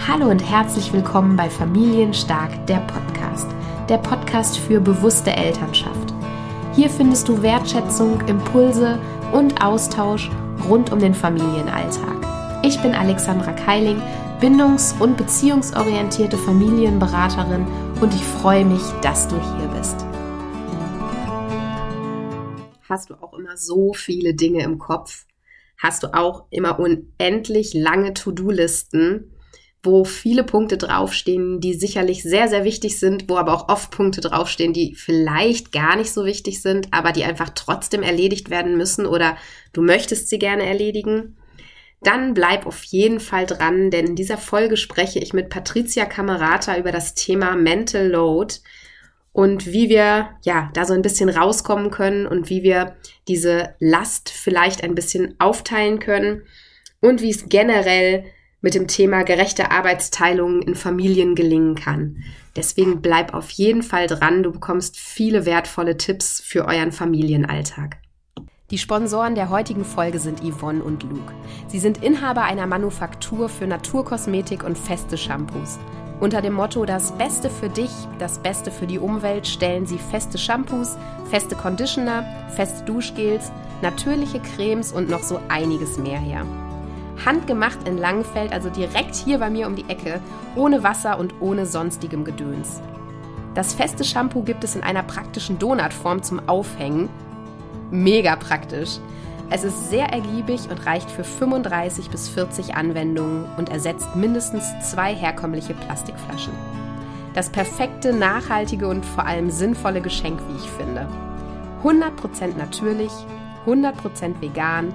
Hallo und herzlich willkommen bei Familienstark, der Podcast. Der Podcast für bewusste Elternschaft. Hier findest du Wertschätzung, Impulse und Austausch rund um den Familienalltag. Ich bin Alexandra Keiling, bindungs- und beziehungsorientierte Familienberaterin und ich freue mich, dass du hier bist. Hast du auch immer so viele Dinge im Kopf? Hast du auch immer unendlich lange To-Do-Listen, wo viele Punkte draufstehen, die sicherlich sehr, sehr wichtig sind, wo aber auch oft Punkte draufstehen, die vielleicht gar nicht so wichtig sind, aber die einfach trotzdem erledigt werden müssen oder du möchtest sie gerne erledigen? Dann bleib auf jeden Fall dran, denn in dieser Folge spreche ich mit Patricia Camerata über das Thema Mental Load und wie wir da so ein bisschen rauskommen können und wie wir diese Last vielleicht ein bisschen aufteilen können und wie es generell mit dem Thema gerechte Arbeitsteilung in Familien gelingen kann. Deswegen bleib auf jeden Fall dran, du bekommst viele wertvolle Tipps für euren Familienalltag. Die Sponsoren der heutigen Folge sind Yvonne und Luke. Sie sind Inhaber einer Manufaktur für Naturkosmetik und feste Shampoos. Unter dem Motto Das Beste für dich, das Beste für die Umwelt stellen sie feste Shampoos, feste Conditioner, feste Duschgels, natürliche Cremes und noch so einiges mehr her. Handgemacht in Langenfeld, also direkt hier bei mir um die Ecke, ohne Wasser und ohne sonstigem Gedöns. Das feste Shampoo gibt es in einer praktischen Donutform zum Aufhängen. Mega praktisch. Es ist sehr ergiebig und reicht für 35 bis 40 Anwendungen und ersetzt mindestens 2 herkömmliche Plastikflaschen. Das perfekte, nachhaltige und vor allem sinnvolle Geschenk, wie ich finde. 100% natürlich, 100% vegan,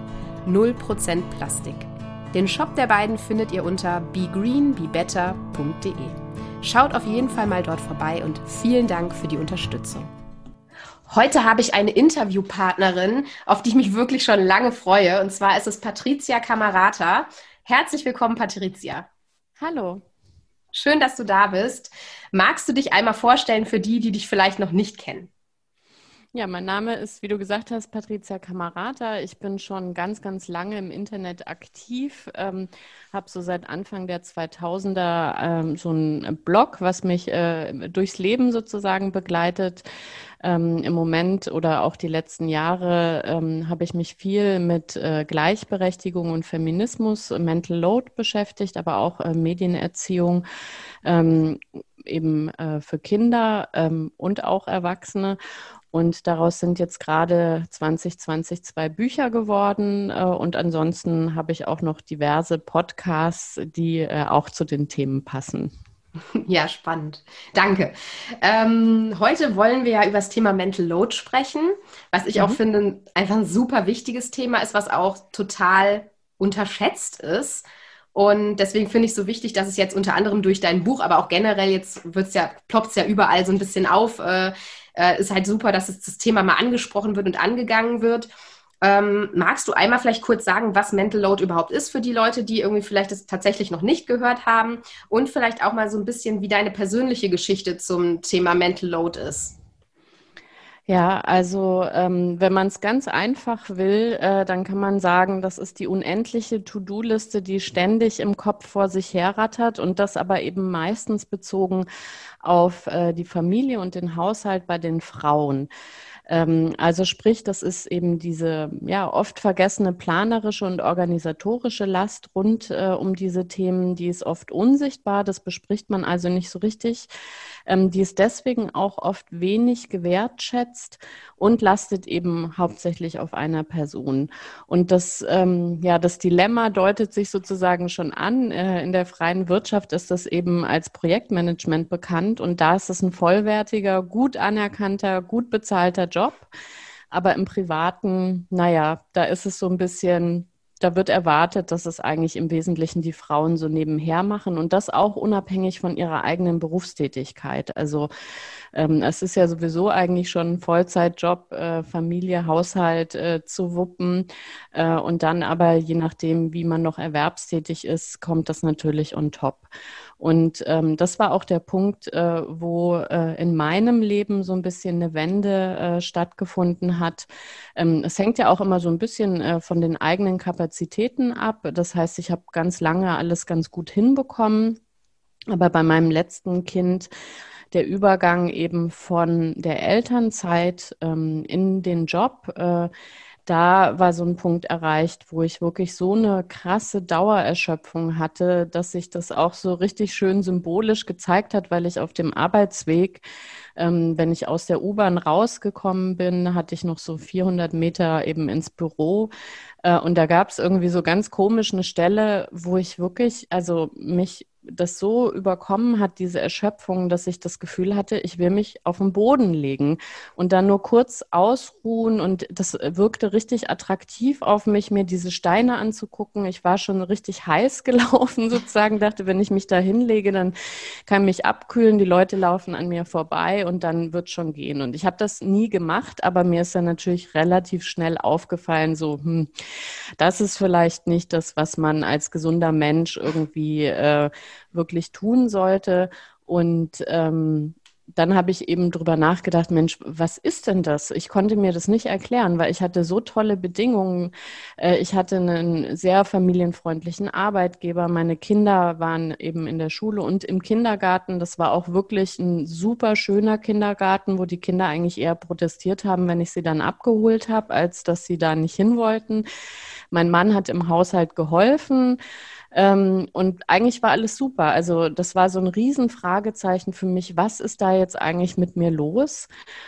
0% Plastik. Den Shop der beiden findet ihr unter begreenbebetter.de. Schaut auf jeden Fall mal dort vorbei und vielen Dank für die Unterstützung. Heute habe ich eine Interviewpartnerin, auf die ich mich wirklich schon lange freue. Und zwar ist es Patricia Camerata. Herzlich willkommen, Patricia. Hallo. Schön, dass du da bist. Magst du dich einmal vorstellen für die, die dich vielleicht noch nicht kennen? Ja, mein Name ist, wie du gesagt hast, Patricia Camerata. Ich bin schon ganz, ganz lange im Internet aktiv, habe so seit Anfang der 2000er so einen Blog, was mich durchs Leben sozusagen begleitet. Im Moment oder auch die letzten Jahre habe ich mich viel mit Gleichberechtigung und Feminismus, Mental Load beschäftigt, aber auch Medienerziehung eben für Kinder und auch Erwachsene. Und daraus sind jetzt gerade 2020 2 Bücher geworden. Und ansonsten habe ich auch noch diverse Podcasts, die auch zu den Themen passen. Ja, spannend. Danke. Heute wollen wir ja über das Thema Mental Load sprechen, was ich auch finde, einfach ein super wichtiges Thema ist, was auch total unterschätzt ist. Und deswegen finde ich es so wichtig, dass es jetzt unter anderem durch dein Buch, aber auch generell jetzt ploppt es ja überall so ein bisschen auf, ist halt super, dass das Thema mal angesprochen wird und angegangen wird. Magst du einmal vielleicht kurz sagen, was Mental Load überhaupt ist für die Leute, die irgendwie vielleicht das tatsächlich noch nicht gehört haben und vielleicht auch mal so ein bisschen, wie deine persönliche Geschichte zum Thema Mental Load ist? Ja, also wenn man es ganz einfach will, dann kann man sagen, das ist die unendliche To-Do-Liste, die ständig im Kopf vor sich herrattert und das aber eben meistens bezogen auf die Familie und den Haushalt bei den Frauen. Also sprich, das ist eben diese oft vergessene planerische und organisatorische Last rund um diese Themen, die ist oft unsichtbar, das bespricht man also nicht so richtig. Die ist deswegen auch oft wenig gewertschätzt und lastet eben hauptsächlich auf einer Person. Und das Dilemma deutet sich sozusagen schon an. In der freien Wirtschaft ist das eben als Projektmanagement bekannt und da ist es ein vollwertiger, gut anerkannter, gut bezahlter Job. Aber im Privaten, da ist es so ein bisschen, da wird erwartet, dass es eigentlich im Wesentlichen die Frauen so nebenher machen und das auch unabhängig von ihrer eigenen Berufstätigkeit. Also es ist ja sowieso eigentlich schon ein Vollzeitjob, Familie, Haushalt zu wuppen. Und dann aber, je nachdem, wie man noch erwerbstätig ist, kommt das natürlich on top. Und das war auch der Punkt, wo in meinem Leben so ein bisschen eine Wende stattgefunden hat. Es hängt ja auch immer so ein bisschen von den eigenen Kapazitäten ab. Das heißt, ich habe ganz lange alles ganz gut hinbekommen. Aber bei meinem letzten Kind der Übergang eben von der Elternzeit in den Job, da war so ein Punkt erreicht, wo ich wirklich so eine krasse Dauererschöpfung hatte, dass sich das auch so richtig schön symbolisch gezeigt hat, weil ich auf dem Arbeitsweg, wenn ich aus der U-Bahn rausgekommen bin, hatte ich noch so 400 Meter eben ins Büro. Und da gab es irgendwie so ganz komisch eine Stelle, wo ich wirklich, also mich das so überkommen hat, diese Erschöpfung, dass ich das Gefühl hatte, ich will mich auf den Boden legen und dann nur kurz ausruhen. Und das wirkte richtig attraktiv auf mich, mir diese Steine anzugucken. Ich war schon richtig heiß gelaufen sozusagen, dachte, wenn ich mich da hinlege, dann kann mich abkühlen, die Leute laufen an mir vorbei und dann wird schon gehen. Und ich habe das nie gemacht, aber mir ist dann natürlich relativ schnell aufgefallen, so, das ist vielleicht nicht das, was man als gesunder Mensch irgendwie wirklich tun sollte. Und dann habe ich eben drüber nachgedacht, Mensch, was ist denn das? Ich konnte mir das nicht erklären, weil ich hatte so tolle Bedingungen. Ich hatte einen sehr familienfreundlichen Arbeitgeber. Meine Kinder waren eben in der Schule und im Kindergarten. Das war auch wirklich ein super schöner Kindergarten, wo die Kinder eigentlich eher protestiert haben, wenn ich sie dann abgeholt habe, als dass sie da nicht hin wollten. Mein Mann hat im Haushalt geholfen. Und eigentlich war alles super. Also das war so ein Riesenfragezeichen für mich. Was ist da jetzt eigentlich mit mir los?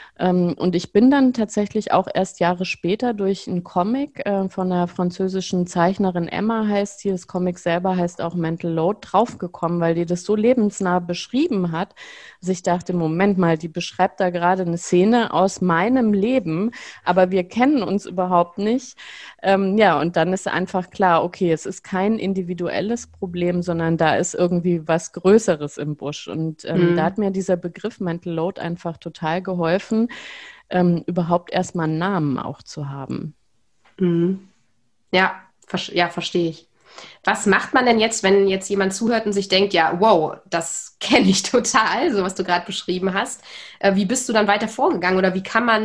Und ich bin dann tatsächlich auch erst Jahre später durch einen Comic von einer französischen Zeichnerin, Emma heißt sie, das Comic selber heißt auch Mental Load, draufgekommen, weil die das so lebensnah beschrieben hat, dass ich dachte, Moment mal, die beschreibt da gerade eine Szene aus meinem Leben, aber wir kennen uns überhaupt nicht. Ja, und dann ist einfach klar, okay, es ist kein individuelles Problem, sondern da ist irgendwie was Größeres im Busch. Und da hat Mhm. mir dieser Begriff Mental Load einfach total geholfen, überhaupt erstmal einen Namen auch zu haben. Mhm. Ja, ja, verstehe ich. Was macht man denn jetzt, wenn jetzt jemand zuhört und sich denkt, ja, wow, das kenne ich total, so was du gerade beschrieben hast. Wie bist du dann weiter vorgegangen oder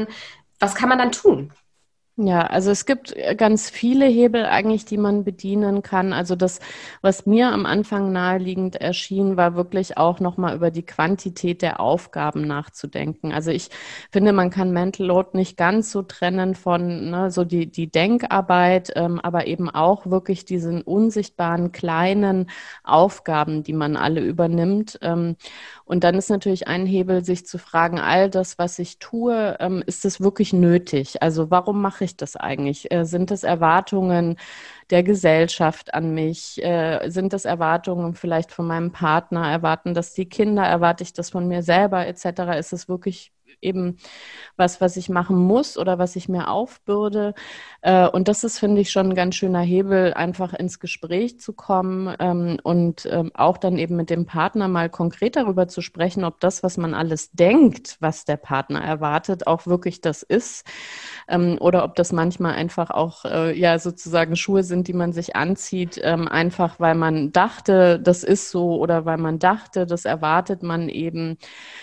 was kann man dann tun? Ja, also es gibt ganz viele Hebel eigentlich, die man bedienen kann. Also das, was mir am Anfang naheliegend erschien, war wirklich auch nochmal über die Quantität der Aufgaben nachzudenken. Also ich finde, man kann Mental Load nicht ganz so trennen von so die Denkarbeit, aber eben auch wirklich diesen unsichtbaren kleinen Aufgaben, die man alle übernimmt. Und dann ist natürlich ein Hebel, sich zu fragen, all das, was ich tue, ist es wirklich nötig? Also warum mache ich das eigentlich? Sind es Erwartungen der Gesellschaft an mich? Sind es Erwartungen vielleicht von meinem Partner? Erwarten das die Kinder? Erwarte ich das von mir selber etc.? Ist es wirklich eben was ich machen muss oder was ich mir aufbürde? Und das ist, finde ich, schon ein ganz schöner Hebel, einfach ins Gespräch zu kommen und auch dann eben mit dem Partner mal konkret darüber zu sprechen, ob das, was man alles denkt, was der Partner erwartet, auch wirklich das ist. Oder ob das manchmal einfach auch ja sozusagen Schuhe sind, die man sich anzieht, einfach weil man dachte, das ist so oder weil man dachte, das erwartet man eben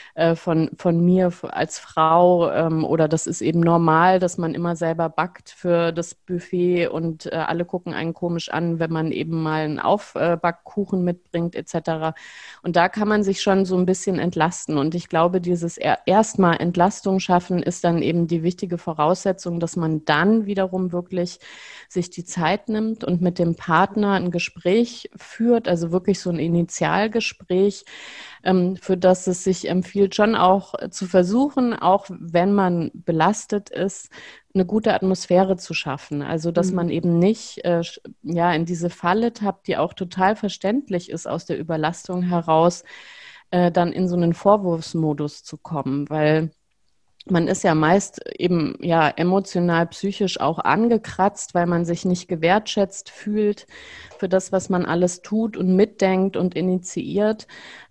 von mir als Frau oder das ist eben normal, dass man immer selber backt für das Buffet und alle gucken einen komisch an, wenn man eben mal einen Aufbackkuchen mitbringt etc. Und da kann man sich schon so ein bisschen entlasten. Und ich glaube, dieses erstmal Entlastung schaffen ist dann eben die wichtige Voraussetzung, dass man dann wiederum wirklich sich die Zeit nimmt und mit dem Partner ein Gespräch führt, also wirklich so ein Initialgespräch, für das es sich empfiehlt, schon auch zu versuchen, auch wenn man belastet ist, eine gute Atmosphäre zu schaffen. Also, dass man Mhm. eben nicht ja, in diese Falle tappt, die auch total verständlich ist aus der Überlastung heraus, dann in so einen Vorwurfsmodus zu kommen, weil man ist ja meist eben ja emotional, psychisch auch angekratzt, weil man sich nicht gewertschätzt fühlt für das, was man alles tut und mitdenkt und initiiert.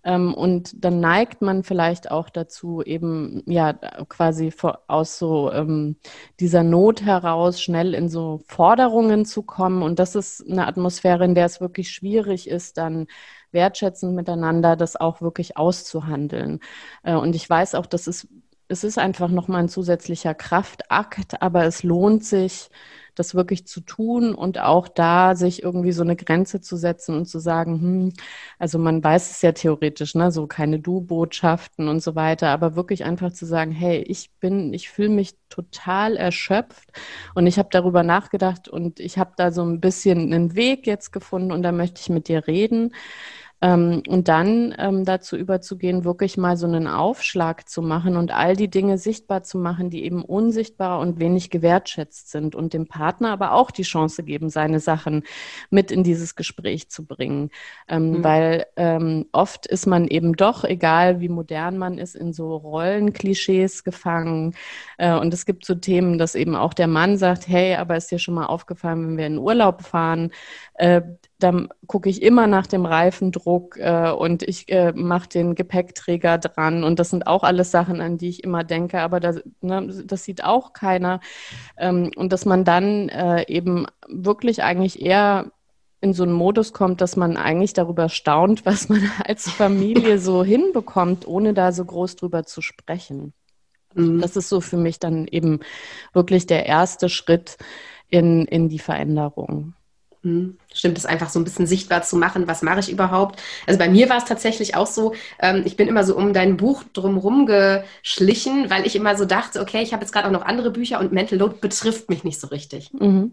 Und dann neigt man vielleicht auch dazu, eben ja quasi aus so dieser Not heraus schnell in so Forderungen zu kommen. Und das ist eine Atmosphäre, in der es wirklich schwierig ist, dann wertschätzend miteinander das auch wirklich auszuhandeln. Und ich weiß auch, dass es ist einfach nochmal ein zusätzlicher Kraftakt, aber es lohnt sich, das wirklich zu tun und auch da sich irgendwie so eine Grenze zu setzen und zu sagen, also man weiß es ja theoretisch, ne, so keine Du-Botschaften und so weiter, aber wirklich einfach zu sagen, hey, ich fühle mich total erschöpft und ich habe darüber nachgedacht und ich habe da so ein bisschen einen Weg jetzt gefunden und da möchte ich mit dir reden. Und dann dazu überzugehen, wirklich mal so einen Aufschlag zu machen und all die Dinge sichtbar zu machen, die eben unsichtbar und wenig gewertschätzt sind und dem Partner aber auch die Chance geben, seine Sachen mit in dieses Gespräch zu bringen. Weil oft ist man eben doch, egal wie modern man ist, in so Rollenklischees gefangen. Und es gibt so Themen, dass eben auch der Mann sagt, hey, aber ist dir schon mal aufgefallen, wenn wir in den Urlaub fahren, dann gucke ich immer nach dem Reifendruck und ich mache den Gepäckträger dran. Und das sind auch alles Sachen, an die ich immer denke, aber das sieht auch keiner. Und dass man dann eben wirklich eigentlich eher in so einen Modus kommt, dass man eigentlich darüber staunt, was man als Familie so hinbekommt, ohne da so groß drüber zu sprechen. Das ist so für mich dann eben wirklich der erste Schritt in die Veränderung. Stimmt, es einfach so ein bisschen sichtbar zu machen, was mache ich überhaupt? Also bei mir war es tatsächlich auch so, ich bin immer so um dein Buch drumherum geschlichen, weil ich immer so dachte, okay, ich habe jetzt gerade auch noch andere Bücher und Mental Load betrifft mich nicht so richtig. Mhm.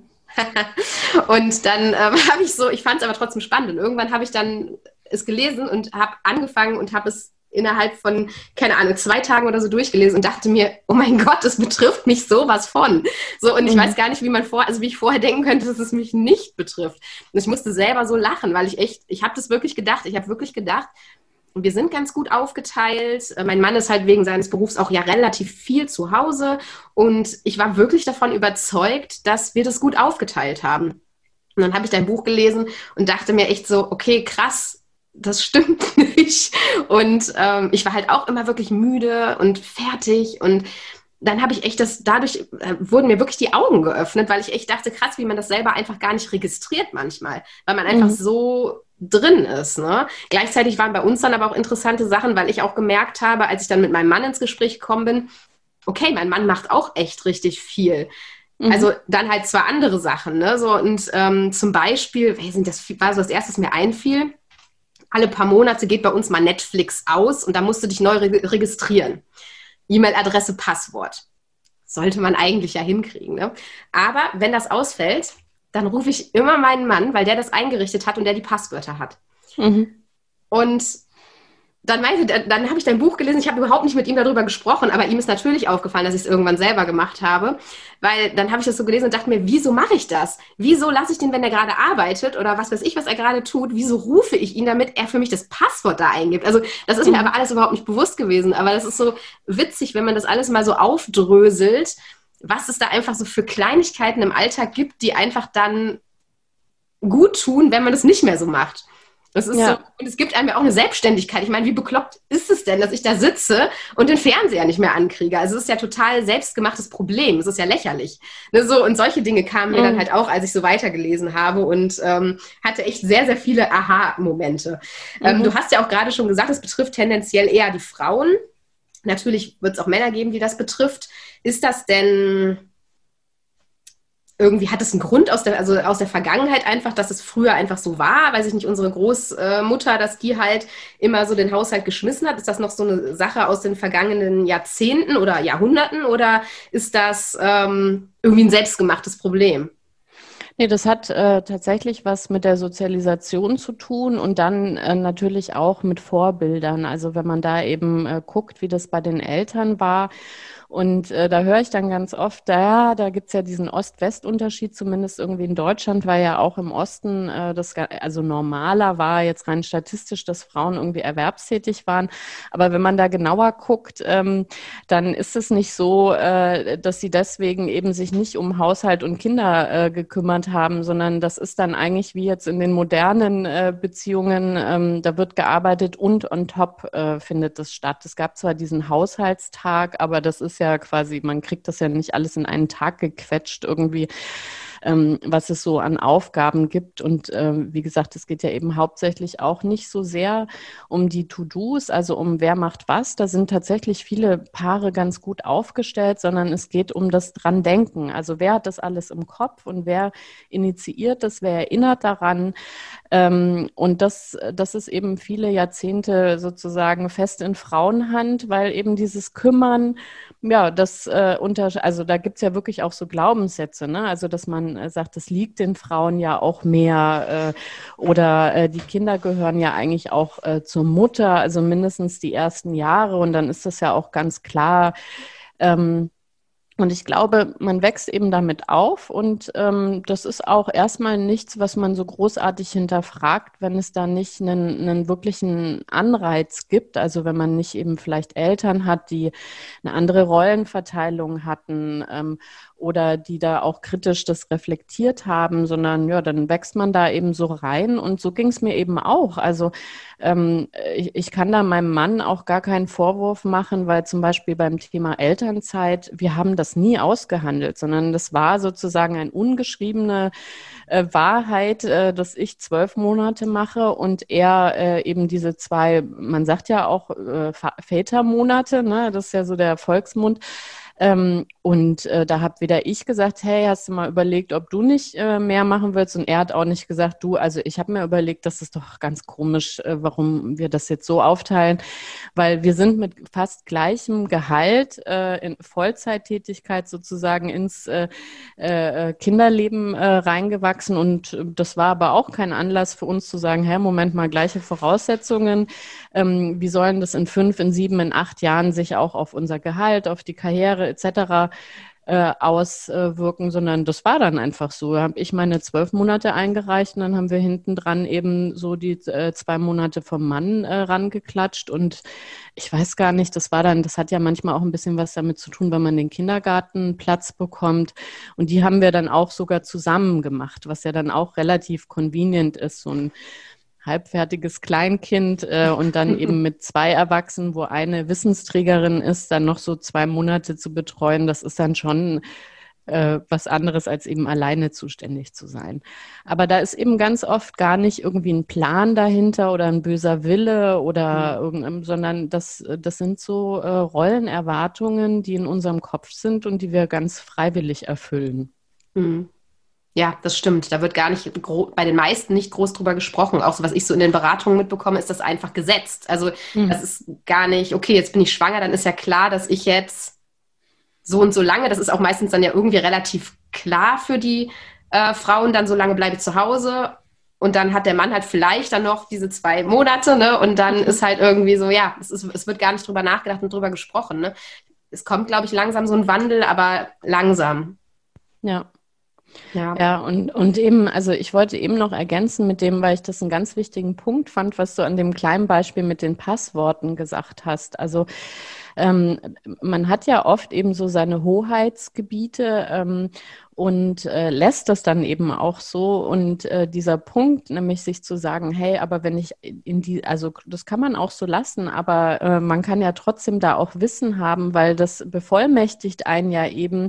Und dann ich fand es aber trotzdem spannend und irgendwann habe ich dann es gelesen und habe angefangen und habe es innerhalb von, keine Ahnung, 2 Tagen oder so durchgelesen und dachte mir, oh mein Gott, das betrifft mich sowas von. So, und ich weiß gar nicht, wie ich vorher denken könnte, dass es mich nicht betrifft. Und ich musste selber so lachen, weil ich habe das wirklich gedacht, wir sind ganz gut aufgeteilt. Mein Mann ist halt wegen seines Berufs auch ja relativ viel zu Hause und ich war wirklich davon überzeugt, dass wir das gut aufgeteilt haben. Und dann habe ich dein Buch gelesen und dachte mir echt so, okay, krass, das stimmt nicht. Und ich war halt auch immer wirklich müde und fertig. Und dann habe ich echt dadurch wurden mir wirklich die Augen geöffnet, weil ich echt dachte, krass, wie man das selber einfach gar nicht registriert manchmal, weil man einfach so drin ist. Ne? Gleichzeitig waren bei uns dann aber auch interessante Sachen, weil ich auch gemerkt habe, als ich dann mit meinem Mann ins Gespräch gekommen bin, okay, mein Mann macht auch echt richtig viel. Also dann halt zwar andere Sachen, ne? So, und zum Beispiel, das war so das Erste, was mir einfiel, alle paar Monate geht bei uns mal Netflix aus und da musst du dich neu registrieren. E-Mail-Adresse, Passwort. Sollte man eigentlich ja hinkriegen. Ne? Aber wenn das ausfällt, dann rufe ich immer meinen Mann, weil der das eingerichtet hat und der die Passwörter hat. Und dann habe ich dein Buch gelesen, ich habe überhaupt nicht mit ihm darüber gesprochen, aber ihm ist natürlich aufgefallen, dass ich es irgendwann selber gemacht habe, weil dann habe ich das so gelesen und dachte mir, wieso mache ich das? Wieso lasse ich den, wenn er gerade arbeitet oder was weiß ich, was er gerade tut, wieso rufe ich ihn, damit er für mich das Passwort da eingibt? Also das ist mir aber alles überhaupt nicht bewusst gewesen, aber das ist so witzig, wenn man das alles mal so aufdröselt, was es da einfach so für Kleinigkeiten im Alltag gibt, die einfach dann gut tun, wenn man das nicht mehr so macht. Das ist so, und es gibt einem ja auch eine Selbstständigkeit. Ich meine, wie bekloppt ist es denn, dass ich da sitze und den Fernseher nicht mehr ankriege? Also es ist ja total selbstgemachtes Problem. Es ist ja lächerlich. Ne, so, und solche Dinge kamen mir dann halt auch, als ich so weitergelesen habe und hatte echt sehr, sehr viele Aha-Momente. Du hast ja auch gerade schon gesagt, es betrifft tendenziell eher die Frauen. Natürlich wird es auch Männer geben, die das betrifft. Ist das denn... Irgendwie hat es einen Grund aus der Vergangenheit einfach, dass es früher einfach so war, weiß ich nicht, unsere Großmutter, dass die halt immer so den Haushalt geschmissen hat. Ist das noch so eine Sache aus den vergangenen Jahrzehnten oder Jahrhunderten oder ist das irgendwie ein selbstgemachtes Problem? Nee, das hat tatsächlich was mit der Sozialisation zu tun und dann natürlich auch mit Vorbildern. Also wenn man da eben guckt, wie das bei den Eltern war. Und da höre ich dann ganz oft, da gibt's ja diesen Ost-West-Unterschied, zumindest irgendwie in Deutschland, weil ja auch im Osten also normaler war, jetzt rein statistisch, dass Frauen irgendwie erwerbstätig waren. Aber wenn man da genauer guckt, dann ist es nicht so, dass sie deswegen eben sich nicht um Haushalt und Kinder gekümmert haben, sondern das ist dann eigentlich wie jetzt in den modernen Beziehungen, da wird gearbeitet und on top findet das statt. Es gab zwar diesen Haushaltstag, aber das ist ja quasi, man kriegt das ja nicht alles in einen Tag gequetscht irgendwie. was es so an Aufgaben gibt. Und wie gesagt, es geht ja eben hauptsächlich auch nicht so sehr um die To-Dos, also um wer macht was. Da sind tatsächlich viele Paare ganz gut aufgestellt, sondern es geht um das Dran-Denken. Also wer hat das alles im Kopf und wer initiiert das, wer erinnert daran. Und das ist eben viele Jahrzehnte sozusagen fest in Frauenhand, weil eben dieses Kümmern, ja, also da gibt's ja wirklich auch so Glaubenssätze, ne? Also dass man sagt, das liegt den Frauen ja auch mehr oder die Kinder gehören ja eigentlich auch zur Mutter, also mindestens die ersten Jahre und dann ist das ja auch ganz klar. Ähm, und ich glaube, man wächst eben damit auf und das ist auch erstmal nichts, was man so großartig hinterfragt, wenn es da nicht einen wirklichen Anreiz gibt. Also wenn man nicht eben vielleicht Eltern hat, die eine andere Rollenverteilung hatten oder die da auch kritisch das reflektiert haben, sondern ja, dann wächst man da eben so rein und so ging es mir eben auch. Also ich kann da meinem Mann auch gar keinen Vorwurf machen, weil zum Beispiel beim Thema Elternzeit, wir haben das nie ausgehandelt, sondern das war sozusagen eine ungeschriebene Wahrheit, dass ich 12 Monate mache und er eben diese zwei, man sagt ja auch Vätermonate, ne? Das ist ja so der Volksmund. Und da habe wieder ich gesagt, hey, hast du mal überlegt, ob du nicht mehr machen willst? Und er hat auch nicht gesagt, du, also ich habe mir überlegt, das ist doch ganz komisch, warum wir das jetzt so aufteilen, weil wir sind mit fast gleichem Gehalt in Vollzeittätigkeit sozusagen ins Kinderleben reingewachsen und das war aber auch kein Anlass für uns zu sagen, hey, Moment mal, gleiche Voraussetzungen, wie sollen das in 5, in 7, in 8 Jahren sich auch auf unser Gehalt, auf die Karriere etc. Auswirken, sondern das war dann einfach so. Da habe ich meine 12 Monate eingereicht und dann haben wir hinten dran eben so die 2 Monate vom Mann rangeklatscht und ich weiß gar nicht, das hat ja manchmal auch ein bisschen was damit zu tun, wenn man den Kindergartenplatz bekommt und die haben wir dann auch sogar zusammen gemacht, was ja dann auch relativ convenient ist, so ein halbfertiges Kleinkind und dann eben mit 2 Erwachsenen, wo eine Wissensträgerin ist, dann noch so 2 Monate zu betreuen, das ist dann schon was anderes, als eben alleine zuständig zu sein. Aber da ist eben ganz oft gar nicht irgendwie ein Plan dahinter oder ein böser Wille oder sondern das sind so Rollenerwartungen, die in unserem Kopf sind und die wir ganz freiwillig erfüllen. Mhm. Ja, das stimmt. Da wird gar nicht bei den meisten nicht groß drüber gesprochen. Auch so, was ich so in den Beratungen mitbekomme, ist das einfach gesetzt. Also das ist gar nicht, okay, jetzt bin ich schwanger, dann ist ja klar, dass ich jetzt so und so lange, das ist auch meistens dann ja irgendwie relativ klar für die Frauen, dann so lange bleibe ich zu Hause. Und dann hat der Mann halt vielleicht dann noch diese 2 Monate, ne? Und dann ist halt irgendwie so, ja, es wird gar nicht drüber nachgedacht und drüber gesprochen, ne? Es kommt, glaube ich, langsam so ein Wandel, aber langsam. Ja. Ja. Ja, und eben, also ich wollte eben noch ergänzen mit dem, weil ich das einen ganz wichtigen Punkt fand, was du an dem kleinen Beispiel mit den Passworten gesagt hast. Also ähm, man hat ja oft eben so seine Hoheitsgebiete und lässt das dann eben auch so. Und dieser Punkt, nämlich sich zu sagen, hey, aber wenn ich also das kann man auch so lassen, aber man kann ja trotzdem da auch Wissen haben, weil das bevollmächtigt einen ja eben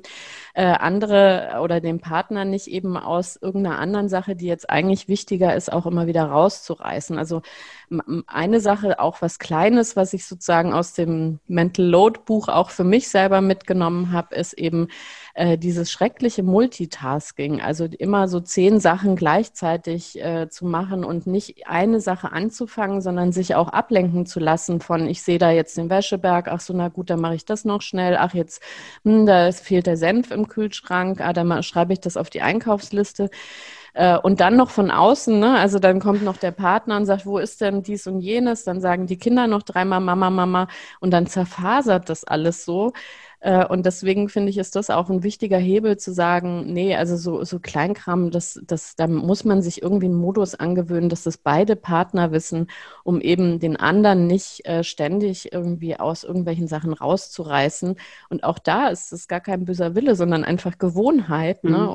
andere oder den Partner nicht eben aus irgendeiner anderen Sache, die jetzt eigentlich wichtiger ist, auch immer wieder rauszureißen. Also eine Sache, auch was Kleines, was ich sozusagen aus dem Mental Load Buch auch für mich selber mitgenommen habe, ist eben dieses schreckliche Multitasking, also immer so 10 Sachen gleichzeitig zu machen und nicht eine Sache anzufangen, sondern sich auch ablenken zu lassen von, ich sehe da jetzt den Wäscheberg, ach so, na gut, dann mache ich das noch schnell, ach jetzt, da fehlt der Senf im Kühlschrank, dann schreibe ich das auf die Einkaufsliste. Und dann noch von außen, ne? Also dann kommt noch der Partner und sagt, wo ist denn dies und jenes? Dann sagen die Kinder noch 3-mal Mama, Mama und dann zerfasert das alles so. Und deswegen finde ich, ist das auch ein wichtiger Hebel zu sagen, nee, also so Kleinkram, da muss man sich irgendwie einen Modus angewöhnen, dass das beide Partner wissen, um eben den anderen nicht ständig irgendwie aus irgendwelchen Sachen rauszureißen. Und auch da ist es gar kein böser Wille, sondern einfach Gewohnheit, ne?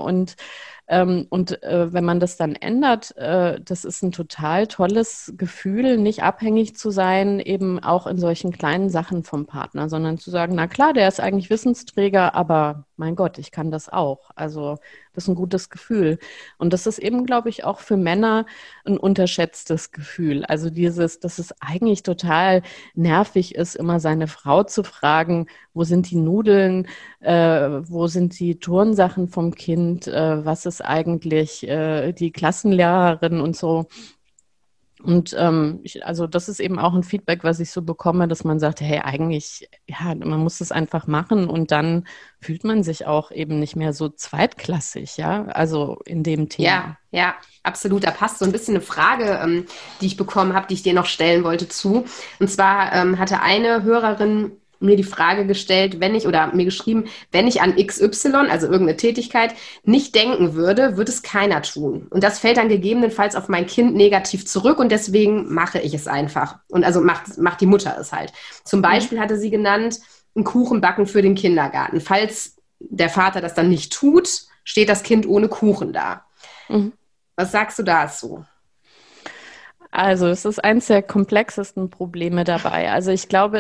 Wenn man das dann ändert, das ist ein total tolles Gefühl, nicht abhängig zu sein, eben auch in solchen kleinen Sachen vom Partner, sondern zu sagen, na klar, der ist eigentlich eigentlich Wissensträger, aber mein Gott, ich kann das auch. Also das ist ein gutes Gefühl. Und das ist eben, glaube ich, auch für Männer ein unterschätztes Gefühl. Also dass es eigentlich total nervig ist, immer seine Frau zu fragen, wo sind die Nudeln, wo sind die Turnsachen vom Kind, was ist eigentlich die Klassenlehrerin und so. Und also das ist eben auch ein Feedback, was ich so bekomme, dass man sagt, hey, eigentlich, ja, man muss das einfach machen und dann fühlt man sich auch eben nicht mehr so zweitklassig, ja, also in dem Ja, Thema. ja, absolut. Da passt so ein bisschen eine Frage, die ich bekommen habe, die ich dir noch stellen wollte zu. Und zwar hatte eine Hörerin mir die Frage gestellt, wenn ich, oder mir geschrieben, wenn ich an XY, also irgendeine Tätigkeit, nicht denken würde, würde es keiner tun. Und das fällt dann gegebenenfalls auf mein Kind negativ zurück und deswegen mache ich es einfach. Und also macht die Mutter es halt. Zum Mhm. Beispiel hatte sie genannt, einen Kuchen backen für den Kindergarten. Falls der Vater das dann nicht tut, steht das Kind ohne Kuchen da. Mhm. Was sagst du dazu? Also es ist eines der komplexesten Probleme dabei. Also ich glaube,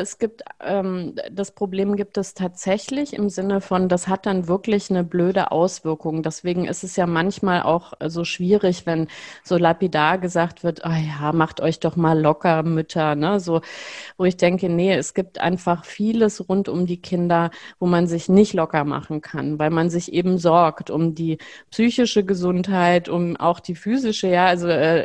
das Problem gibt es tatsächlich im Sinne von, das hat dann wirklich eine blöde Auswirkung. Deswegen ist es ja manchmal auch so schwierig, wenn so lapidar gesagt wird, oh ja, macht euch doch mal locker, Mütter, ne? So, wo ich denke, nee, es gibt einfach vieles rund um die Kinder, wo man sich nicht locker machen kann, weil man sich eben sorgt um die psychische Gesundheit, um auch die physische, ja, also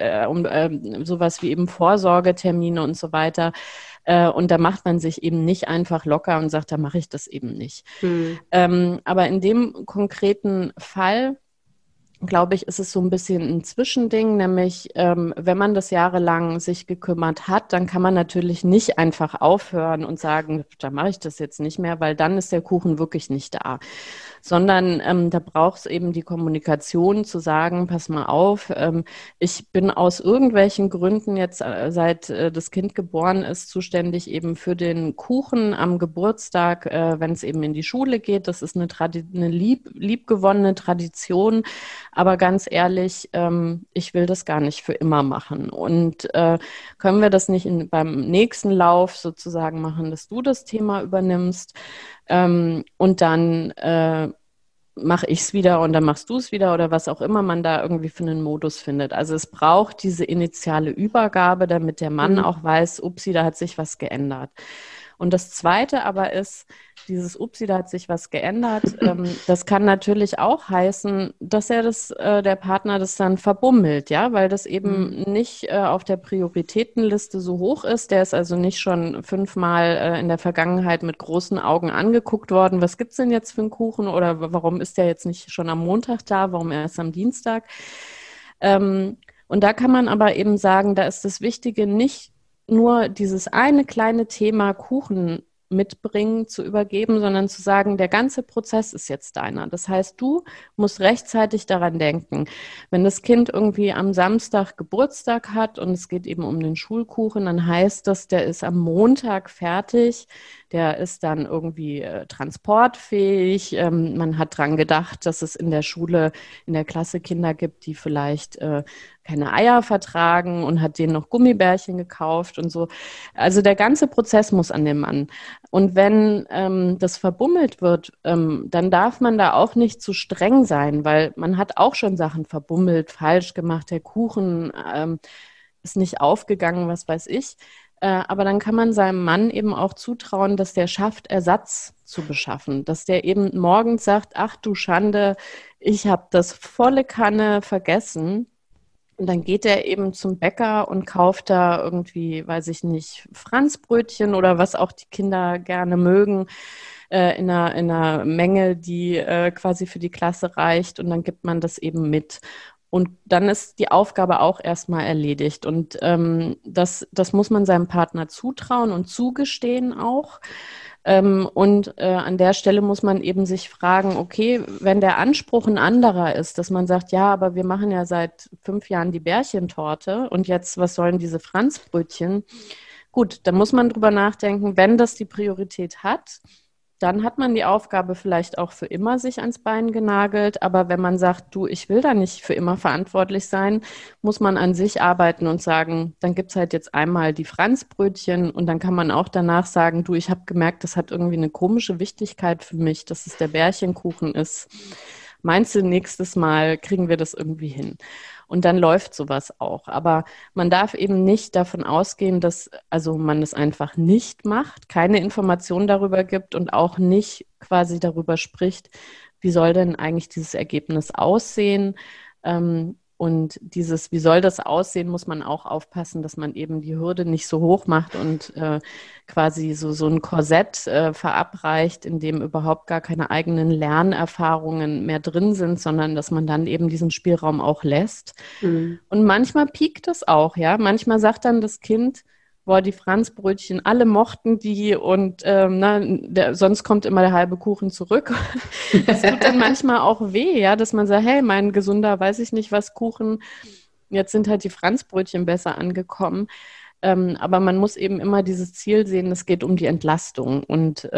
sowas wie eben Vorsorgetermine und so weiter. Und da macht man sich eben nicht einfach locker und sagt, da mache ich das eben nicht. Hm. Aber in dem konkreten Fall, glaube ich, ist es so ein bisschen ein Zwischending, nämlich wenn man das jahrelang sich gekümmert hat, dann kann man natürlich nicht einfach aufhören und sagen, da mache ich das jetzt nicht mehr, weil dann ist der Kuchen wirklich nicht da, sondern da braucht es eben die Kommunikation zu sagen, pass mal auf, ich bin aus irgendwelchen Gründen jetzt, seit das Kind geboren ist, zuständig eben für den Kuchen am Geburtstag, wenn es eben in die Schule geht. Das ist eine liebgewonnene Tradition, aber ganz ehrlich, ich will das gar nicht für immer machen. Und können wir das nicht beim nächsten Lauf sozusagen machen, dass du das Thema übernimmst? Und dann mache ich es wieder und dann machst du es wieder oder was auch immer man da irgendwie für einen Modus findet. Also es braucht diese initiale Übergabe, damit der Mann Hm. auch weiß, upsi, da hat sich was geändert. Und das Zweite aber ist, dieses upsi, da hat sich was geändert. Das kann natürlich auch heißen, dass der Partner das dann verbummelt, ja, weil das Hm. eben nicht auf der Prioritätenliste so hoch ist. Der ist also nicht schon 5-mal in der Vergangenheit mit großen Augen angeguckt worden. Was gibt's denn jetzt für einen Kuchen oder warum ist der jetzt nicht schon am Montag da? Warum erst am Dienstag? Und da kann man aber eben sagen, da ist das Wichtige nicht nur dieses eine kleine Thema Kuchen mitbringen, zu übergeben, sondern zu sagen, der ganze Prozess ist jetzt deiner. Das heißt, du musst rechtzeitig daran denken. Wenn das Kind irgendwie am Samstag Geburtstag hat und es geht eben um den Schulkuchen, dann heißt das, der ist am Montag fertig, der ist dann irgendwie transportfähig. Man hat dran gedacht, dass es in der Schule, in der Klasse Kinder gibt, die vielleicht keine Eier vertragen und hat denen noch Gummibärchen gekauft und so. Also der ganze Prozess muss an den Mann. Und wenn das verbummelt wird, dann darf man da auch nicht zu streng sein, weil man hat auch schon Sachen verbummelt, falsch gemacht, der Kuchen ist nicht aufgegangen, was weiß ich. Aber dann kann man seinem Mann eben auch zutrauen, dass der schafft, Ersatz zu beschaffen, dass der eben morgens sagt, ach du Schande, ich habe das volle Kanne vergessen. Und dann geht er eben zum Bäcker und kauft da irgendwie, weiß ich nicht, Franzbrötchen oder was auch die Kinder gerne mögen, in einer Menge, die quasi für die Klasse reicht. Und dann gibt man das eben mit. Und dann ist die Aufgabe auch erstmal erledigt. Und das muss man seinem Partner zutrauen und zugestehen auch. Und an der Stelle muss man eben sich fragen, okay, wenn der Anspruch ein anderer ist, dass man sagt, ja, aber wir machen ja seit 5 Jahren die Bärchentorte und jetzt, was sollen diese Franzbrötchen? Gut, dann muss man drüber nachdenken, wenn das die Priorität hat, dann hat man die Aufgabe vielleicht auch für immer sich ans Bein genagelt. Aber wenn man sagt, du, ich will da nicht für immer verantwortlich sein, muss man an sich arbeiten und sagen, dann gibt's halt jetzt einmal die Franzbrötchen und dann kann man auch danach sagen, du, ich habe gemerkt, das hat irgendwie eine komische Wichtigkeit für mich, dass es der Bärchenkuchen ist. Meinst du, nächstes Mal kriegen wir das irgendwie hin? Und dann läuft sowas auch. Aber man darf eben nicht davon ausgehen, dass also man es einfach nicht macht, keine Informationen darüber gibt und auch nicht quasi darüber spricht, wie soll denn eigentlich dieses Ergebnis aussehen? Und dieses, wie soll das aussehen, muss man auch aufpassen, dass man eben die Hürde nicht so hoch macht und quasi so ein Korsett verabreicht, in dem überhaupt gar keine eigenen Lernerfahrungen mehr drin sind, sondern dass man dann eben diesen Spielraum auch lässt. Mhm. Und manchmal piekt es auch, ja. Manchmal sagt dann das Kind, boah, die Franzbrötchen, alle mochten die und sonst kommt immer der halbe Kuchen zurück. Das tut dann manchmal auch weh, ja, dass man sagt, hey, mein gesunder, weiß ich nicht was, Kuchen, jetzt sind halt die Franzbrötchen besser angekommen. Aber man muss eben immer dieses Ziel sehen, es geht um die Entlastung und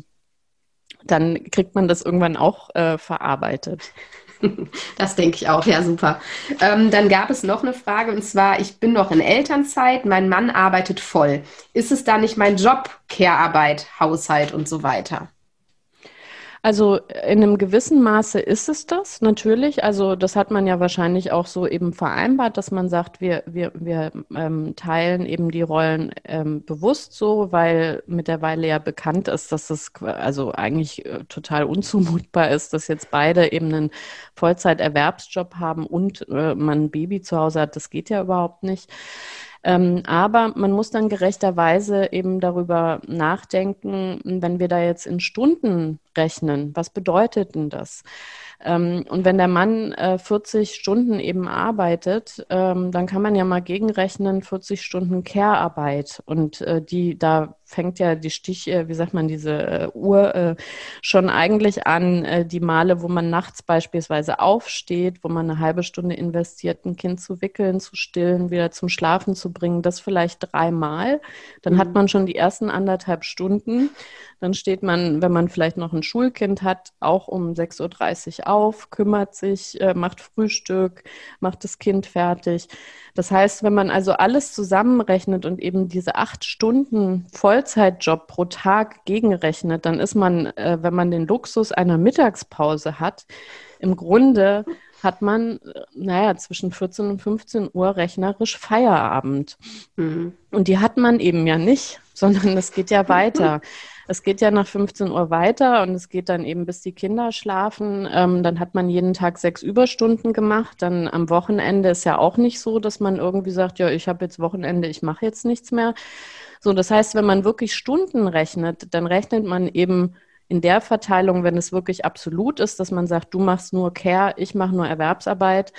dann kriegt man das irgendwann auch verarbeitet. Das denke ich auch, ja, super. Dann gab es noch eine Frage, und zwar, ich bin noch in Elternzeit, mein Mann arbeitet voll. Ist es da nicht mein Job, Care-Arbeit, Haushalt und so weiter? Also in einem gewissen Maße ist es das natürlich. Also das hat man ja wahrscheinlich auch so eben vereinbart, dass man sagt, wir teilen eben die Rollen bewusst so, weil mittlerweile ja bekannt ist, dass es also eigentlich total unzumutbar ist, dass jetzt beide eben einen Vollzeiterwerbsjob haben und man ein Baby zu Hause hat. Das geht ja überhaupt nicht. Aber man muss dann gerechterweise eben darüber nachdenken, wenn wir da jetzt in Stunden rechnen, was bedeutet denn das? Und wenn der Mann 40 Stunden eben arbeitet, dann kann man ja mal gegenrechnen, 40 Stunden Care-Arbeit. Und da fängt ja die wie sagt man, diese Uhr schon eigentlich an, die Male, wo man nachts beispielsweise aufsteht, wo man eine halbe Stunde investiert, ein Kind zu wickeln, zu stillen, wieder zum Schlafen zu bringen, das vielleicht 3-mal. Dann hat man schon die ersten 1,5 Stunden. Dann steht man, wenn man vielleicht noch ein Schulkind hat, auch um 6:30 Uhr auf, kümmert sich, macht Frühstück, macht das Kind fertig. Das heißt, wenn man also alles zusammenrechnet und eben diese 8 Stunden Vollzeitjob pro Tag gegenrechnet, dann ist man, wenn man den Luxus einer Mittagspause hat, im Grunde hat man, zwischen 14 und 15 Uhr rechnerisch Feierabend. Mhm. Und die hat man eben ja nicht, sondern es geht ja weiter. Es geht ja nach 15 Uhr weiter und es geht dann eben, bis die Kinder schlafen. Dann hat man jeden Tag 6 Überstunden gemacht. Dann am Wochenende ist ja auch nicht so, dass man irgendwie sagt, ja, ich habe jetzt Wochenende, ich mache jetzt nichts mehr. So, das heißt, wenn man wirklich Stunden rechnet, dann rechnet man eben in der Verteilung, wenn es wirklich absolut ist, dass man sagt, du machst nur Care, ich mache nur Erwerbsarbeit,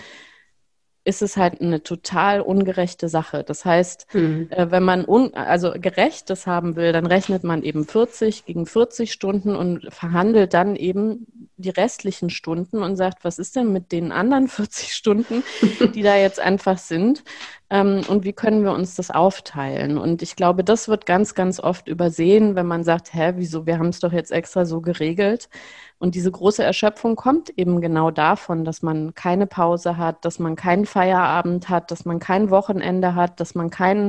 ist es halt eine total ungerechte Sache. Das heißt, wenn man also Gerechtes haben will, dann rechnet man eben 40 gegen 40 Stunden und verhandelt dann eben die restlichen Stunden und sagt, was ist denn mit den anderen 40 Stunden, die da jetzt einfach sind? Und wie können wir uns das aufteilen? Und ich glaube, das wird ganz, ganz oft übersehen, wenn man sagt, wieso, wir haben es doch jetzt extra so geregelt. Und diese große Erschöpfung kommt eben genau davon, dass man keine Pause hat, dass man keinen Feierabend hat, dass man kein Wochenende hat, dass man keine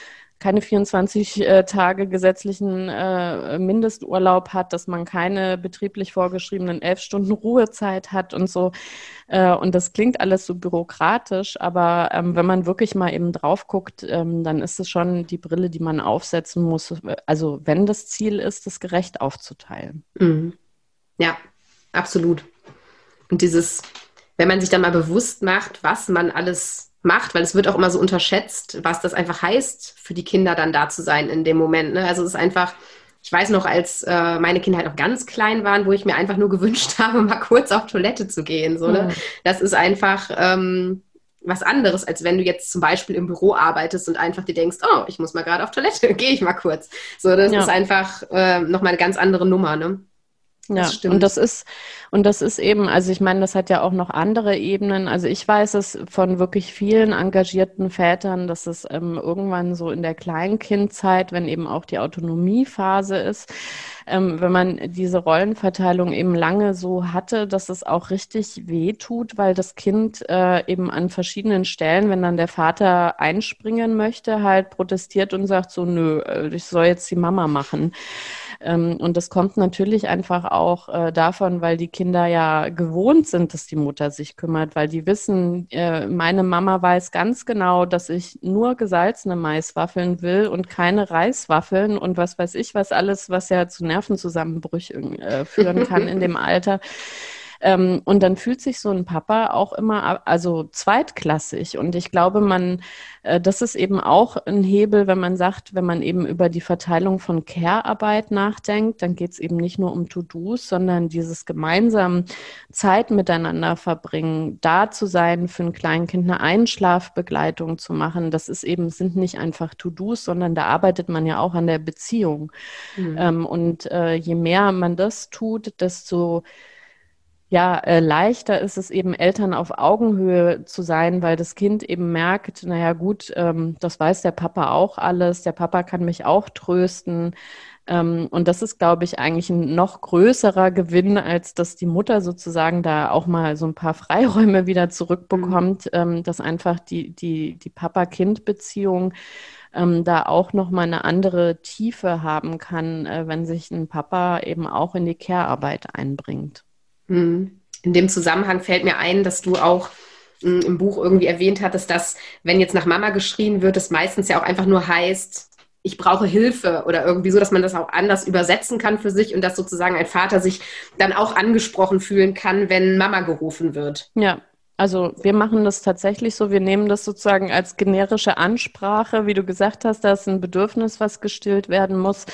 24 Tage gesetzlichen Mindesturlaub hat, dass man keine betrieblich vorgeschriebenen 11 Stunden Ruhezeit hat und so. Und das klingt alles so bürokratisch, aber wenn man wirklich mal eben drauf guckt, dann ist es schon die Brille, die man aufsetzen muss. Also wenn das Ziel ist, das gerecht aufzuteilen. Mhm. Ja, absolut. Und wenn man sich dann mal bewusst macht, was man alles macht, weil es wird auch immer so unterschätzt, was das einfach heißt, für die Kinder dann da zu sein in dem Moment. Ne? Also es ist einfach, ich weiß noch, als meine Kinder halt noch ganz klein waren, wo ich mir einfach nur gewünscht habe, mal kurz auf Toilette zu gehen. So, ne? Das ist einfach was anderes, als wenn du jetzt zum Beispiel im Büro arbeitest und einfach dir denkst, oh, ich muss mal gerade auf Toilette, gehe ich mal kurz. So, das ist einfach nochmal eine ganz andere Nummer, ne? Das Ja, stimmt. und das ist eben, also ich meine, das hat ja auch noch andere Ebenen. Also ich weiß es von wirklich vielen engagierten Vätern, dass es irgendwann so in der Kleinkindzeit, wenn eben auch die Autonomiephase ist, wenn man diese Rollenverteilung eben lange so hatte, dass es auch richtig weh tut, weil das Kind eben an verschiedenen Stellen, wenn dann der Vater einspringen möchte, halt protestiert und sagt so, nö, ich soll jetzt die Mama machen. Und das kommt natürlich einfach auch davon, weil die Kinder ja gewohnt sind, dass die Mutter sich kümmert, weil die wissen, meine Mama weiß ganz genau, dass ich nur gesalzene Maiswaffeln will und keine Reiswaffeln und was weiß ich, was alles, was ja zu Nervenzusammenbrüchen führen kann in dem Alter. Und dann fühlt sich so ein Papa auch immer, also zweitklassig. Und ich glaube, das ist eben auch ein Hebel, wenn man sagt, wenn man eben über die Verteilung von Care-Arbeit nachdenkt, dann geht es eben nicht nur um To-Dos, sondern dieses gemeinsam Zeit miteinander verbringen, da zu sein für ein Kleinkind, eine Einschlafbegleitung zu machen. Das ist eben, sind nicht einfach To-Dos, sondern da arbeitet man ja auch an der Beziehung. Mhm. Je mehr man das tut, desto ja, leichter ist es eben, Eltern auf Augenhöhe zu sein, weil das Kind eben merkt, naja gut, das weiß der Papa auch alles, der Papa kann mich auch trösten. Und das ist, glaube ich, eigentlich ein noch größerer Gewinn, als dass die Mutter sozusagen da auch mal so ein paar Freiräume wieder Mhm. zurückbekommt, dass einfach die Papa-Kind-Beziehung da auch nochmal eine andere Tiefe haben kann, wenn sich ein Papa eben auch in die Care-Arbeit einbringt. Mhm. In dem Zusammenhang fällt mir ein, dass du auch im Buch irgendwie erwähnt hattest, dass wenn jetzt nach Mama geschrien wird, es meistens ja auch einfach nur heißt, ich brauche Hilfe oder irgendwie so, dass man das auch anders übersetzen kann für sich und dass sozusagen ein Vater sich dann auch angesprochen fühlen kann, wenn Mama gerufen wird. Ja, also wir machen das tatsächlich so. Wir nehmen das sozusagen als generische Ansprache, wie du gesagt hast, da ist ein Bedürfnis, was gestillt werden muss.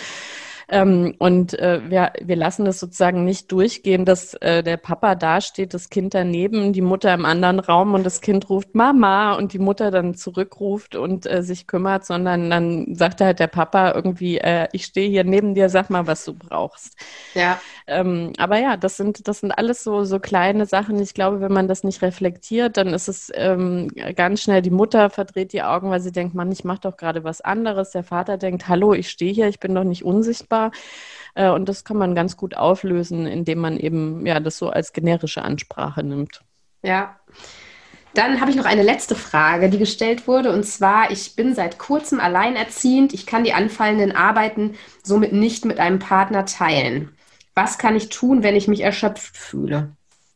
Wir lassen das sozusagen nicht durchgehen, dass der Papa dasteht, das Kind daneben, die Mutter im anderen Raum und das Kind ruft Mama und die Mutter dann zurückruft und sich kümmert, sondern dann sagt halt der Papa irgendwie, ich stehe hier neben dir, sag mal, was du brauchst. Ja, Aber ja, das sind alles so kleine Sachen. Ich glaube, wenn man das nicht reflektiert, dann ist es ganz schnell, die Mutter verdreht die Augen, weil sie denkt, Mann, ich mache doch gerade was anderes. Der Vater denkt, hallo, ich stehe hier, ich bin doch nicht unsichtbar. Und das kann man ganz gut auflösen, indem man eben ja das so als generische Ansprache nimmt. ja. Dann habe ich noch eine letzte Frage, die gestellt wurde. Und zwar, ich bin seit kurzem alleinerziehend. Ich kann die anfallenden Arbeiten somit nicht mit einem Partner teilen. Was kann ich tun, wenn ich mich erschöpft fühle?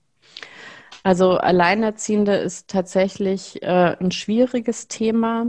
Also Alleinerziehende ist tatsächlich ein schwieriges Thema.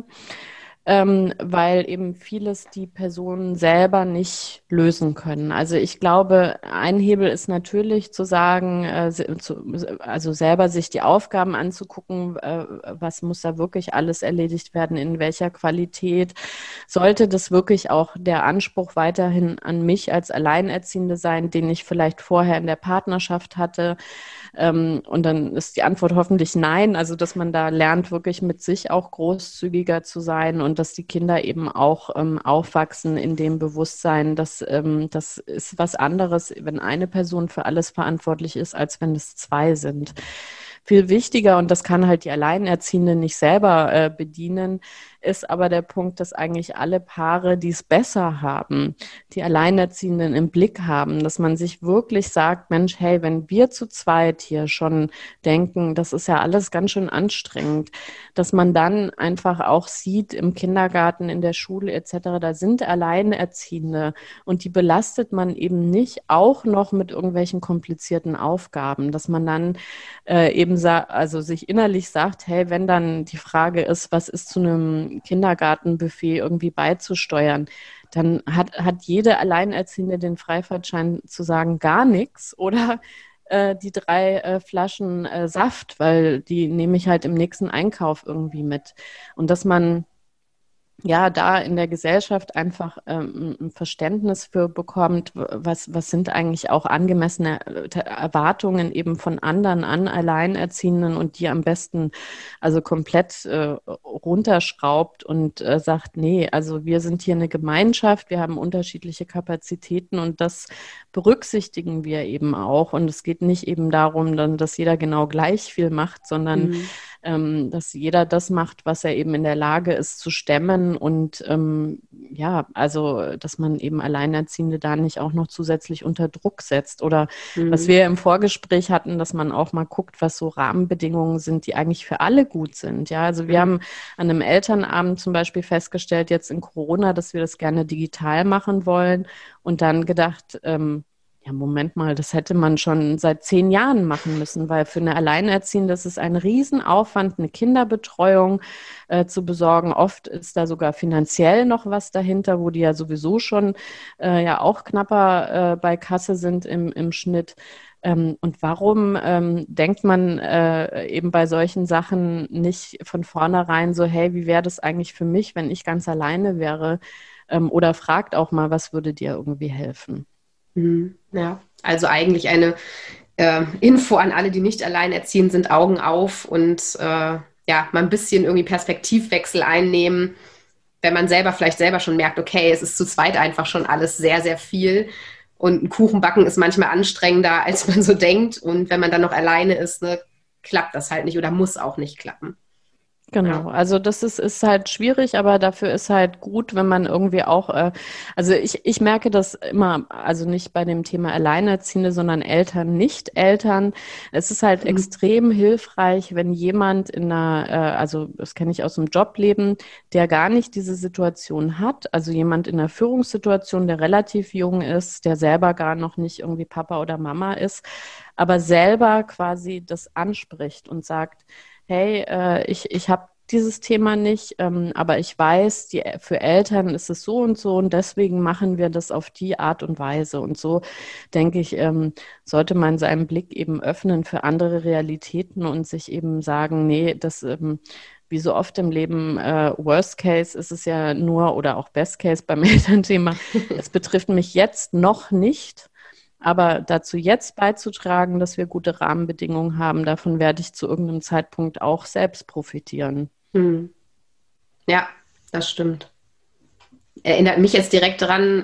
Weil eben vieles die Personen selber nicht lösen können. Also ich glaube, ein Hebel ist natürlich zu sagen, also selber sich die Aufgaben anzugucken, was muss da wirklich alles erledigt werden, in welcher Qualität. Sollte das wirklich auch der Anspruch weiterhin an mich als Alleinerziehende sein, den ich vielleicht vorher in der Partnerschaft hatte? Und dann ist die Antwort hoffentlich nein. Also, dass man da lernt, wirklich mit sich auch großzügiger zu sein und dass die Kinder eben auch aufwachsen in dem Bewusstsein, dass das ist was anderes, wenn eine Person für alles verantwortlich ist, als wenn es zwei sind. Viel wichtiger, und das kann halt die Alleinerziehende nicht selber bedienen, ist aber der Punkt, dass eigentlich alle Paare, die es besser haben, die Alleinerziehenden im Blick haben, dass man sich wirklich sagt, Mensch, hey, wenn wir zu zweit hier schon denken, das ist ja alles ganz schön anstrengend, dass man dann einfach auch sieht im Kindergarten, in der Schule etc., da sind Alleinerziehende und die belastet man eben nicht auch noch mit irgendwelchen komplizierten Aufgaben, dass man dann also sich innerlich sagt, hey, wenn dann die Frage ist, was ist zu einem Kindergartenbuffet irgendwie beizusteuern, dann hat jede Alleinerziehende den Freifahrtschein zu sagen, gar nichts oder die drei Flaschen Saft, weil die nehme ich halt im nächsten Einkauf irgendwie mit. Und dass man ja, da in der Gesellschaft einfach ein Verständnis für bekommt, was sind eigentlich auch angemessene Erwartungen eben von anderen an Alleinerziehenden und die am besten also komplett runterschraubt und sagt, nee, also wir sind hier eine Gemeinschaft, wir haben unterschiedliche Kapazitäten und das berücksichtigen wir eben auch. Und es geht nicht eben darum, dann, dass jeder genau gleich viel macht, sondern Mhm. dass jeder das macht, was er eben in der Lage ist zu stemmen und ja, also dass man eben Alleinerziehende da nicht auch noch zusätzlich unter Druck setzt oder was Mhm. wir im Vorgespräch hatten, dass man auch mal guckt, was so Rahmenbedingungen sind, die eigentlich für alle gut sind. Ja, also wir Mhm. haben an einem Elternabend zum Beispiel festgestellt, jetzt in Corona, dass wir das gerne digital machen wollen und dann gedacht, ja, Moment mal, das hätte man schon seit 10 Jahren machen müssen, weil für eine Alleinerziehende ist es ein Riesenaufwand, eine Kinderbetreuung zu besorgen. Oft ist da sogar finanziell noch was dahinter, wo die ja sowieso schon ja auch knapper bei Kasse sind im Schnitt. Und warum denkt man eben bei solchen Sachen nicht von vornherein so, hey, wie wäre das eigentlich für mich, wenn ich ganz alleine wäre? Oder fragt auch mal, was würde dir irgendwie helfen? Mhm. Ja, also eigentlich eine Info an alle, die nicht alleinerziehend sind, Augen auf und ja, mal ein bisschen irgendwie Perspektivwechsel einnehmen, wenn man selber vielleicht selber schon merkt, okay, es ist zu zweit einfach schon alles sehr, sehr viel und ein Kuchen backen ist manchmal anstrengender, als man so denkt und wenn man dann noch alleine ist, ne, klappt das halt nicht oder muss auch nicht klappen. Genau, Ja. also das ist halt schwierig, aber dafür ist halt gut, wenn man irgendwie auch, also ich merke das immer, also nicht bei dem Thema Alleinerziehende, sondern Eltern, Nicht-Eltern. Es ist halt Mhm. extrem hilfreich, wenn jemand in einer, also das kenne ich aus dem Jobleben, der gar nicht diese Situation hat, also jemand in einer Führungssituation, der relativ jung ist, der selber gar noch nicht irgendwie Papa oder Mama ist, aber selber quasi das anspricht und sagt, hey, ich habe dieses Thema nicht, aber ich weiß, für Eltern ist es so und deswegen machen wir das auf die Art und Weise. Und so, denke ich, sollte man seinen Blick eben öffnen für andere Realitäten und sich eben sagen, nee, das wie so oft im Leben, Worst Case ist es ja nur oder auch Best Case beim Elternthema, es betrifft mich jetzt noch nicht. Aber dazu jetzt beizutragen, dass wir gute Rahmenbedingungen haben, davon werde ich zu irgendeinem Zeitpunkt auch selbst profitieren. Mhm. Ja, das stimmt. Erinnert mich jetzt direkt dran,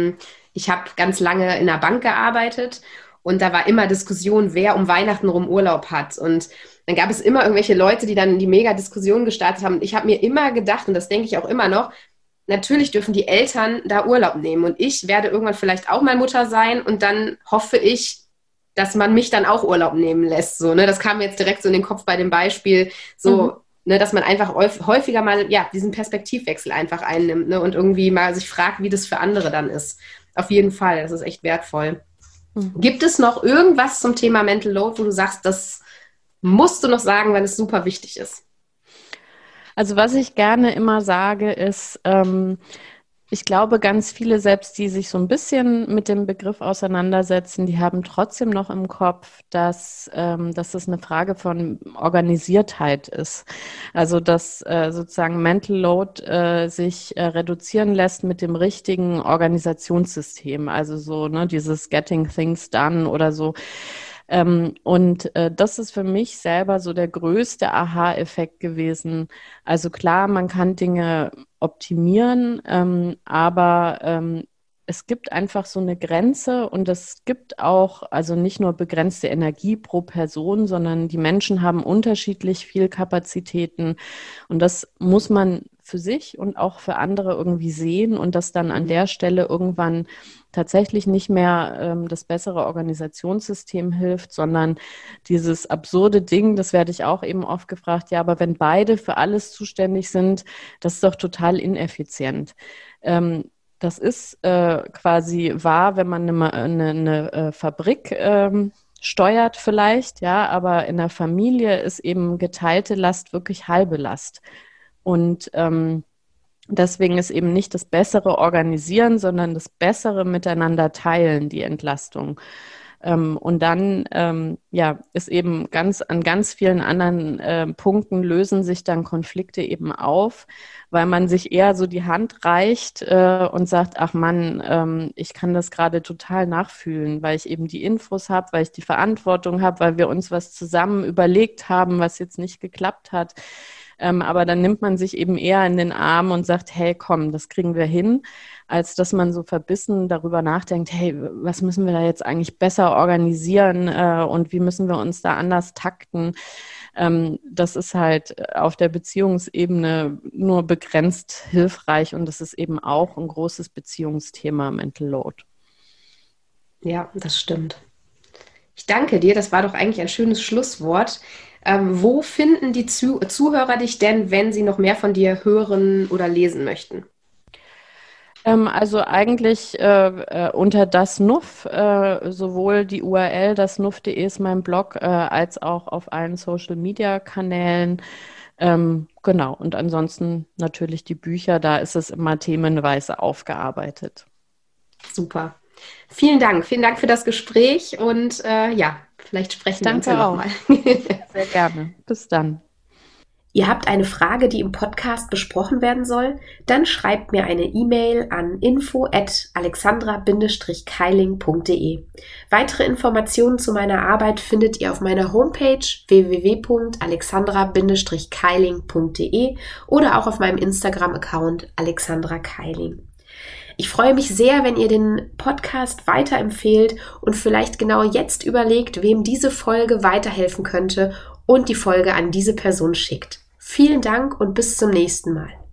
ich habe ganz lange in der Bank gearbeitet und da war immer Diskussion, wer um Weihnachten rum Urlaub hat. Und dann gab es immer irgendwelche Leute, die dann die Mega-Diskussion gestartet haben. Und ich habe mir immer gedacht, und das denke ich auch immer noch, natürlich dürfen die Eltern da Urlaub nehmen. Und ich werde irgendwann vielleicht auch mal Mutter sein und dann hoffe ich, dass man mich dann auch Urlaub nehmen lässt. So, ne? Das kam mir jetzt direkt so in den Kopf bei dem Beispiel. Mhm. So, ne, dass man einfach häufiger mal ja, diesen Perspektivwechsel einfach einnimmt, ne, und irgendwie mal sich fragt, wie das für andere dann ist. Auf jeden Fall, das ist echt wertvoll. Mhm. Gibt es noch irgendwas zum Thema Mental Load, wo du sagst, das musst du noch sagen, weil es super wichtig ist? Also was ich gerne immer sage, ist, ich glaube, ganz viele, selbst die sich so ein bisschen mit dem Begriff auseinandersetzen, die haben trotzdem noch im Kopf, dass es eine Frage von Organisiertheit ist. Also dass sozusagen Mental Load sich reduzieren lässt mit dem richtigen Organisationssystem. Also so, ne, dieses Getting Things Done oder so. Und das ist für mich selber so der größte Aha-Effekt gewesen. Also klar, man kann Dinge optimieren, aber es gibt einfach so eine Grenze und es gibt auch, also nicht nur begrenzte Energie pro Person, sondern die Menschen haben unterschiedlich viel Kapazitäten und das muss man für sich und auch für andere irgendwie sehen und das dann an Mhm. der Stelle irgendwann tatsächlich nicht mehr das bessere Organisationssystem hilft, sondern dieses absurde Ding, das werde ich auch eben oft gefragt, ja, aber wenn beide für alles zuständig sind, das ist doch total ineffizient. Ähm, Das ist quasi wahr, wenn man eine Fabrik steuert vielleicht, ja, aber in der Familie ist eben geteilte Last wirklich halbe Last. Und deswegen ist eben nicht das bessere Organisieren, sondern das bessere Miteinander teilen, die Entlastung. Und dann ist eben an ganz vielen anderen Punkten lösen sich dann Konflikte eben auf, weil man sich eher so die Hand reicht und sagt, ach Mann, ich kann das gerade total nachfühlen, weil ich eben die Infos habe, weil ich die Verantwortung habe, weil wir uns was zusammen überlegt haben, was jetzt nicht geklappt hat. Aber dann nimmt man sich eben eher in den Arm und sagt, hey, komm, das kriegen wir hin, als dass man so verbissen darüber nachdenkt, hey, was müssen wir da jetzt eigentlich besser organisieren und wie müssen wir uns da anders takten. Das ist halt auf der Beziehungsebene nur begrenzt hilfreich und das ist eben auch ein großes Beziehungsthema, Mental Load. Ja, das stimmt. Ich danke dir, das war doch eigentlich ein schönes Schlusswort. Wo finden die Zuhörer dich denn, wenn sie noch mehr von dir hören oder lesen möchten? Also eigentlich unter das Nuff, sowohl die URL, das nuff.de ist mein Blog, als auch auf allen Social-Media-Kanälen. Genau, und ansonsten natürlich die Bücher, da ist es immer themenweise aufgearbeitet. Super. Vielen Dank für das Gespräch und vielleicht sprechen wir uns ja nochmal. Sehr gerne. Bis dann. Ihr habt eine Frage, die im Podcast besprochen werden soll? Dann schreibt mir eine E-Mail an info@alexandra-keiling.de. Weitere Informationen zu meiner Arbeit findet ihr auf meiner Homepage www.alexandra-keiling.de oder auch auf meinem Instagram-Account Alexandra Keiling. Ich freue mich sehr, wenn ihr den Podcast weiterempfehlt und vielleicht genau jetzt überlegt, wem diese Folge weiterhelfen könnte und die Folge an diese Person schickt. Vielen Dank und bis zum nächsten Mal.